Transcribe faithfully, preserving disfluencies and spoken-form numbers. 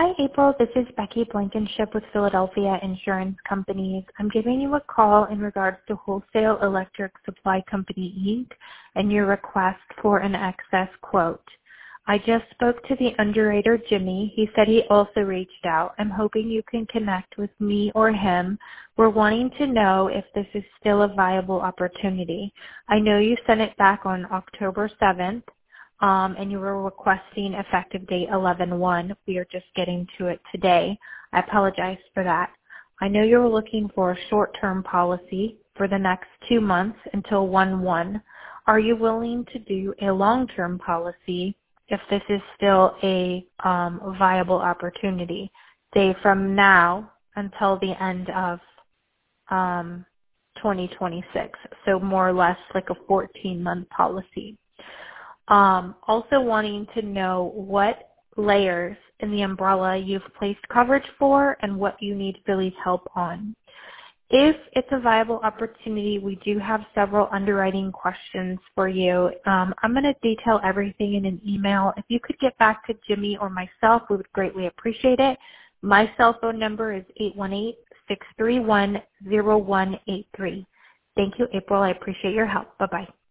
Hi, April. This is Becky Blankenship with Philadelphia Insurance Companies. I'm giving you a call in regards to Wholesale Electric Supply Company, Incorporated and your request for an excess quote. I just spoke to the underwriter, Jimmy. He said he also reached out. I'm hoping you can connect with me or him. We're wanting to know if this is still a viable opportunity. I know you sent it back on October seventh. Um, and you were requesting effective date eleven one. We are just getting to it today. I apologize for that. I know you were looking for a short-term policy for the next two months until one one. Are you willing to do a long-term policy if this is still a um, viable opportunity, say from now until the end of um, twenty twenty-six, so more or less like a fourteen-month policy? Um, also wanting to know what layers in the umbrella you've placed coverage for and what you need Philly's help on. If it's a viable opportunity, we do have several underwriting questions for you. Um, I'm going to detail everything in an email. If you could get back to Jimmy or myself, we would greatly appreciate it. My cell phone number is eight one eight, six three one, zero one eight three. Thank you, April. I appreciate your help. Bye-bye.